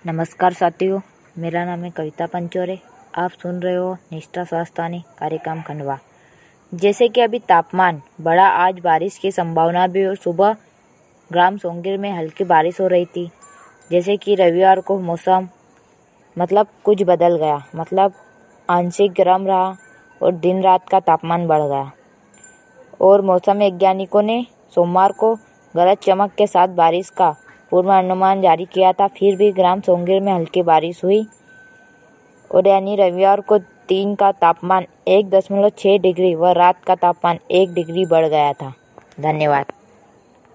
नमस्कार साथियों, मेरा नाम है कविता पंचोरे। आप सुन रहे हो निष्ठा स्वास्थ्यवाणी कार्यक्रम खंडवा। जैसे कि अभी तापमान बढ़ा, आज बारिश की संभावना भी और सुबह ग्राम सोंगिर में हल्की बारिश हो रही थी। जैसे कि रविवार को मौसम कुछ बदल गया, आंशिक गर्म रहा और दिन रात का तापमान बढ़ गया। और मौसम वैज्ञानिकों ने सोमवार को गरज चमक के साथ बारिश का पूर्वानुमान जारी किया था। फिर भी ग्राम सोंगिर में हल्की बारिश हुई और यानी रविवार को दिन का तापमान 1.6 डिग्री व रात का तापमान 1 डिग्री बढ़ गया था। धन्यवाद।